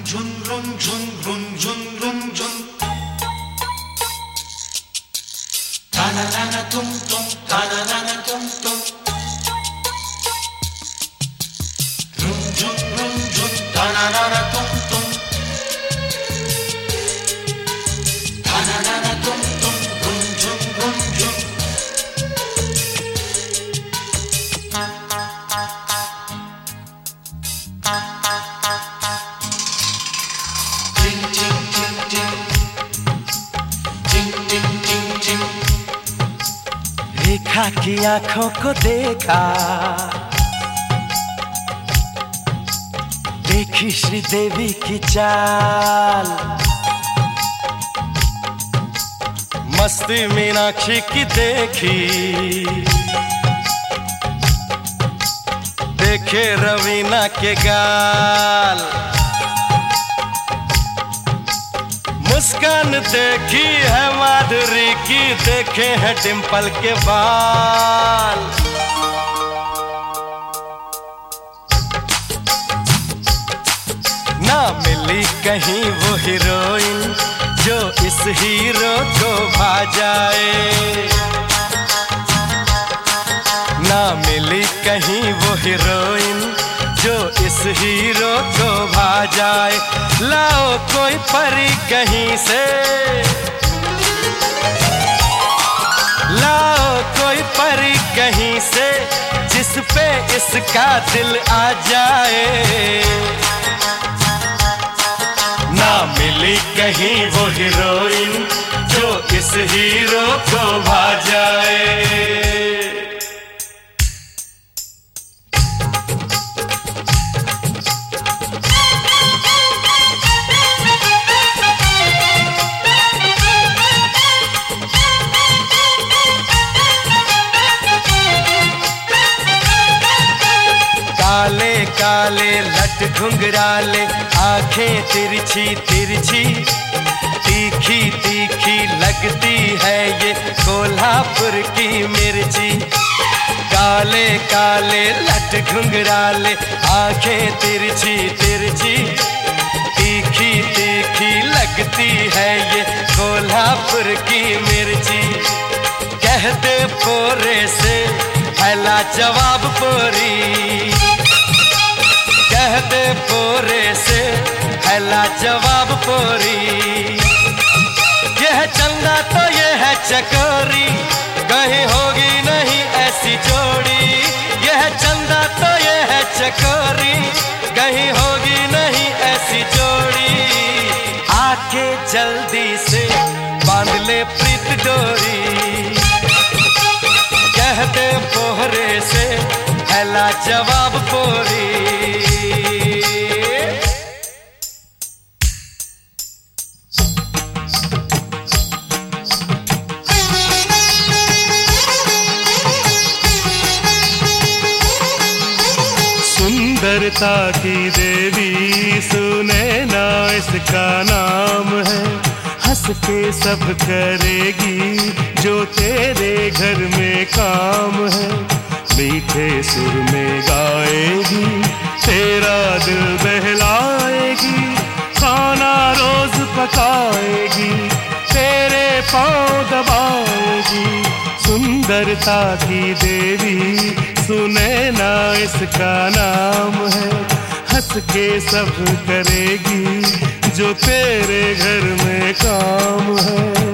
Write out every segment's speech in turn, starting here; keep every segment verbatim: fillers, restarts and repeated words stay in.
झुन रुन झुन रुन झुन रुन झुन ताना ताना तुम तुम ताना ताना तुम तुम रुन झुन रुन झुन ताना ताना तुम तुम ताना ताना तुम तुम रुन झुन रुन झुन रेखा की आंखों को देखा, देखी श्रीदेवी की चाल, मस्ती मीनाक्षी की देखी, देखे रवीना के गाल, मुस्कान देखी है माधुरी की, देखे हैं डिंपल के बाल। ना मिली कहीं वो हीरोइन जो इस हीरो को भा जाए, ना मिली कहीं वो हीरोइन जो इस हीरो को भा जाए। लाओ कोई परी कहीं से, लाओ कोई परी कहीं से, जिस पे इसका दिल आ जाए। ना मिली कहीं वो हीरोइन जो इस हीरो को भा जाए। काले काले लट घुंघराले, आंखें तिरछी तिरछी, तीखी तीखी लगती है ये कोल्हापुर की मिर्ची। काले काले लट घुंघराले, आंखें तिरछी तिरछी, तीखी तीखी लगती है ये कोल्हापुर की मिर्ची। कहते पोरे से फैला जवाब पोरी, कहते पोरे से फैला जवाब पोरी। यह चंदा तो ये है चकोरी, कहीं होगी नहीं ऐसी जोड़ी। यह चंदा तो ये है चकोरी, कहीं होगी नहीं ऐसी जोड़ी। आके जल्दी से बांध ले प्रीत डोरी, कहते पोरे से फैला जवाब पोरी। सुंदरता की देवी सुनैना इसका नाम है, हंस के सब करेगी जो तेरे घर में काम है। मीठे सुर में गाएगी, तेरा दिल बहलाएगी, खाना रोज पकाएगी, तेरे पाँव दबाएगी। सुंदरता की देवी सुनैना इसका नाम है, हंस के सब करेगी जो तेरे घर में काम है।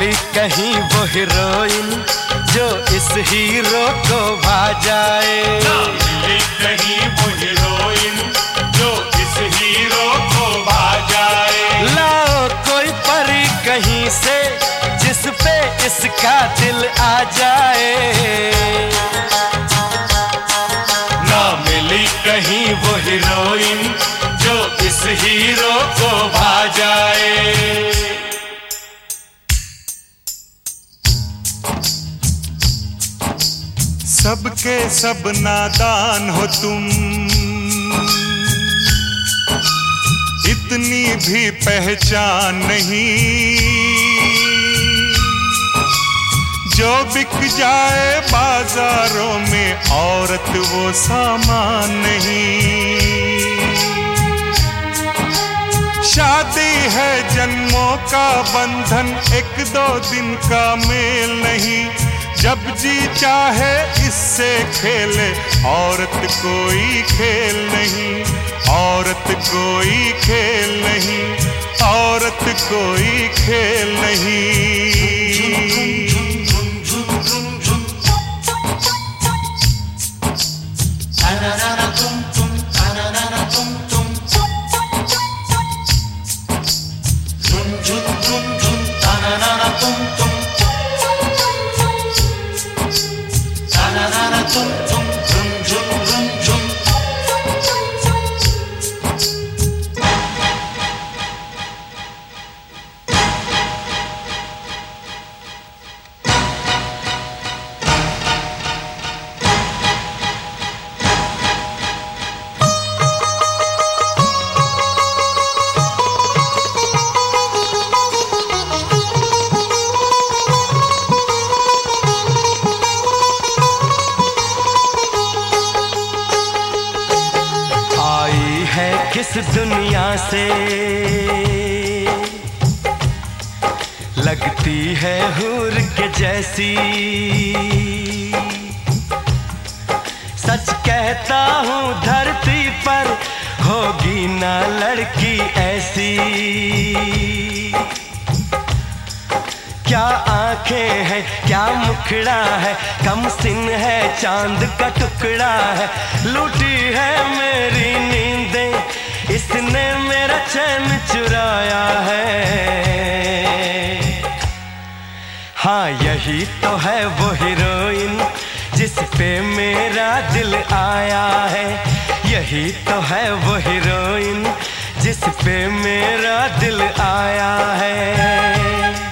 मिली कहीं वो हीरोइन जो इस हीरो को भा जाए। ना मिली कहीं वो हीरोइन जो इस हीरो को भा जाए। लाओ कोई परी कहीं से जिस पे इसका दिल आ जाए। ना मिली कहीं वो हीरोइन जो इस हीरो को भा जाए। सबके सब नादान हो तुम, इतनी भी पहचान नहीं। जो बिक जाए बाजारों में औरत वो सामान नहीं। शादी है जन्मों का बंधन, एक दो दिन का मेल नहीं। जब जी चाहे इससे खेले, औरत कोई खेल नहीं। औरत कोई खेल नहीं, औरत कोई खेल नहीं। किस दुनिया से लगती है हूर के जैसी। सच कहता हूँ धरती पर होगी ना लड़की ऐसी। क्या आंखें हैं, क्या मुखड़ा है, कम सिन है, चांद का टुकड़ा है। लूटी है मेरी नींदें, इसने मेरा चैन चुराया है। हाँ यही तो है वो हीरोइन जिस पे मेरा दिल आया है। यही तो है वो हीरोइन जिस पे मेरा दिल आया है।